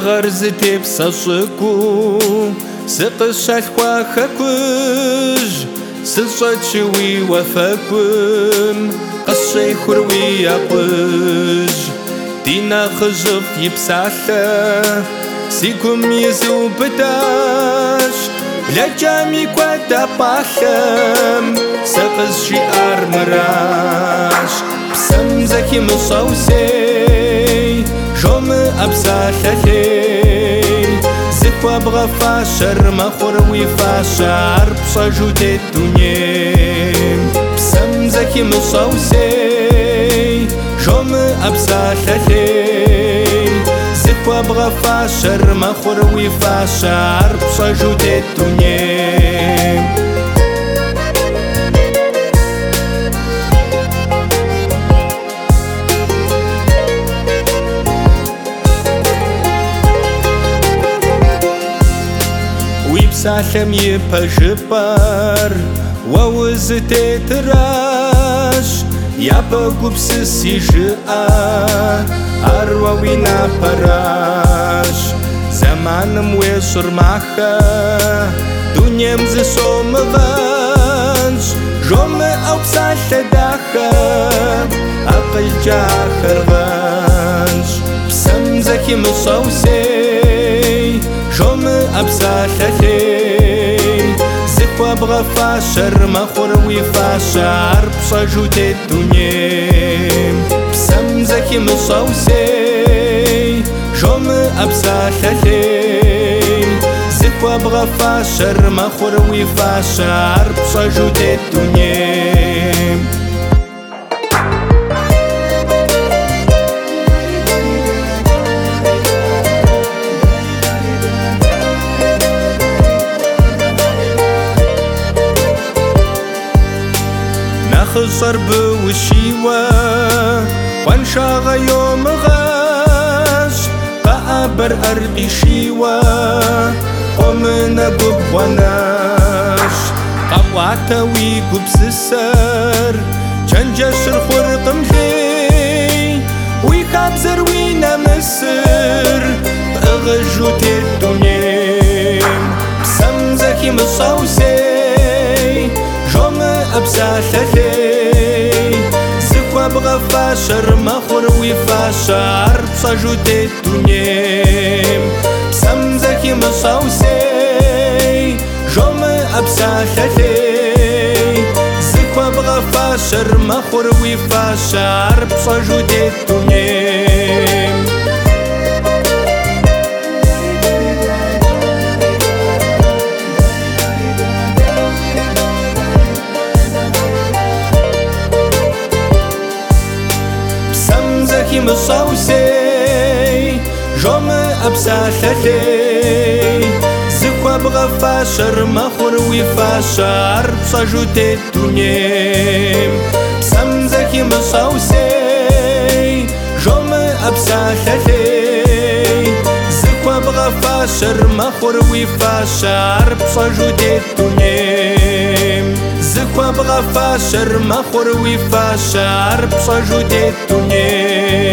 غرزتي بسشكو سقشال خواخكوج سشتشوي وفاكم قشي خروي يقوج دينا خجف يبسالة سيكم يزو بداش لجامي كوادا باحم سقز شعار مراش بسم زكي مصوصي شوم أبسالة زكوا بغفا شرم خروي فاشار بصجود الدنيا بسم زكي مصوصي شوم أبسالة زكوا بغفا شرم خروي فاشار بصجود الدنيا سالم يبجبر ووزتي تراش يابقو بسسي جاء أروينا براش زمان مويسر معها دنيا مزسو مغانش جوم أو بسالة داخا أقل جاخر غانش بسم زكي مصوصي شوم أبسالة زكوا بغفا شرم خروي فاشار بصجود الدنيا بسم زكي مصوصي شوم أبسالة زكوا بغفا شرم خروي فاشار بصجود الدنيا خسر بوشيوة وانشاغ يوم غاش قابر أرضي شيوة قمنا ببوناش قوعتا ويقب سسر جنجش الخرق مخي ويخابزر وينا مسر بأغجوت الدنيا بسم زكي مصوصي جوم أبسالة زكوا بغفا شرم خروي فاشار بصجود الدنيا بسم زكي مصوصي جوم أبسالة زكوا بغفا شرم خروي فاشار بصجود الدنيا مصوصي جوم أبسالة زكوا بغفا شرم خروي فاشار بصجود الدنيا بسم زكي مصوصي جوم أبسالة زكوا بغفا شرم خروي فاشار بصجود الدنيا زكوا بغفا شرم خروي فاشار بصجود الدنيا